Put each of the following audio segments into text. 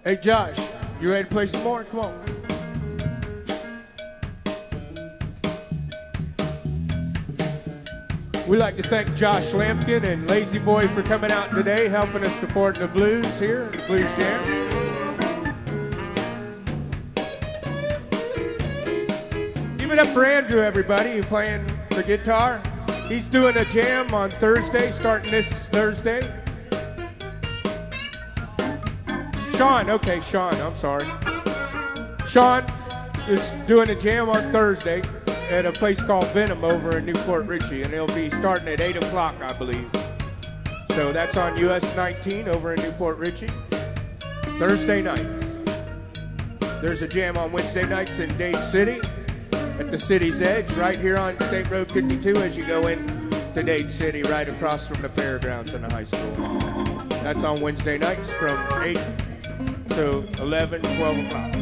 Hey, Josh, you ready to play some more? Come on. We'd like to thank Josh Lampkin and Lazy Boy for coming out today, helping us support the blues here, the Blues Jam. Give it up for Andrew, everybody, who's playing the guitar. He's doing a jam on Thursday, starting this Thursday. Sean, I'm sorry. Sean is doing a jam on Thursday at a place called Venom over in Newport Richey, and it'll be starting at 8 o'clock, I believe. So that's on US 19 over in Newport Richey, Thursday nights. There's a jam on Wednesday nights in Dade City at the city's edge, right here on State Road 52 as you go in to Dade City, right across from the fairgrounds and the high school. That's on Wednesday nights from 8 to 11, 12 o'clock.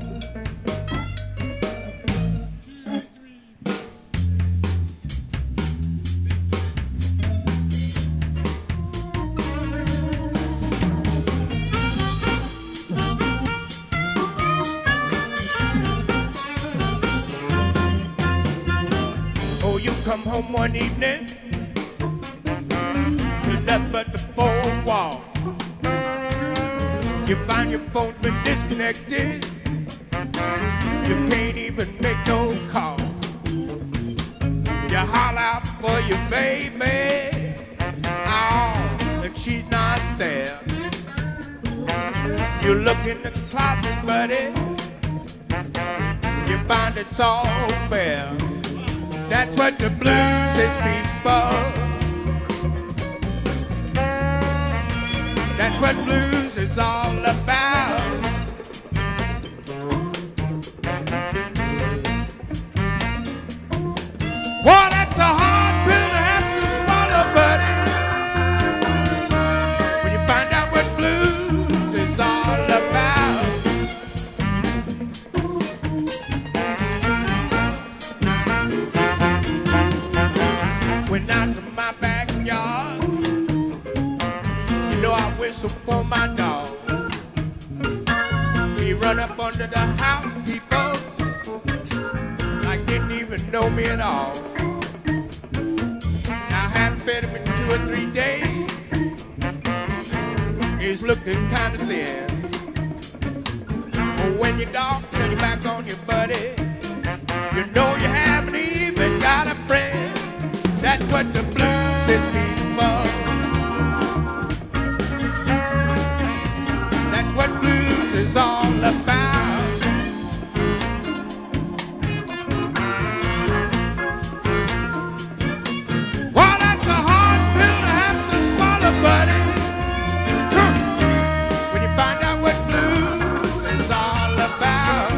Oh, you come home one evening to nothing but the four wall. You find your phone's been disconnected. You can't even make no call. You holler out for your baby, oh, and she's not there. You look in the closet, buddy. You find it's all bare. That's what the blues is, people. That's what blues is all about. Well, that's a hard pill to have to swallow, buddy, when you find out what blues is all about. Went out to my backyard. You know I whistle for my dog. He run up under the house, people, like didn't even know me at all. I hadn't fed him in 2 or 3 days. He's looking kind of thin. But when your dog turns you back on your buddy, you know you haven't even got a friend. That's what the blues is, people. That's what blues is all about. Well, that's a hard pill to have to swallow, buddy, when you find out what blues is all about.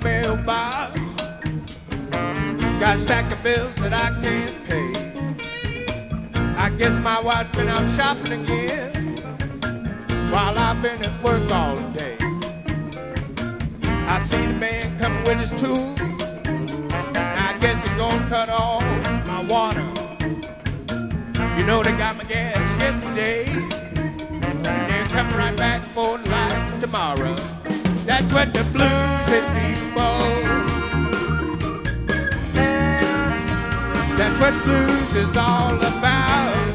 mailbox. Got a stack of bills that I can't pay. I guess my wife's been out shopping again while I've been at work all day. I see the man coming with his tools. I guess he's gonna cut off my water. You know they got my gas yesterday, and they're coming right back for the lights tomorrow. That's what the blues is, people. That's what blues is all about.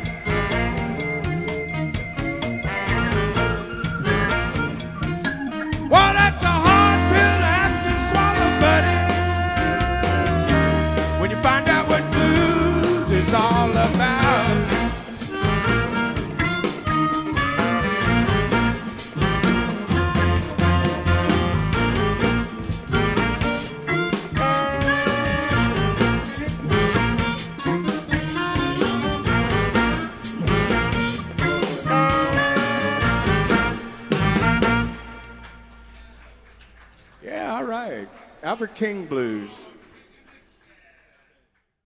Well, that's a hard pill to have to swallow, buddy, when you find out what blues is all about. Yeah, all right. Albert King Blues.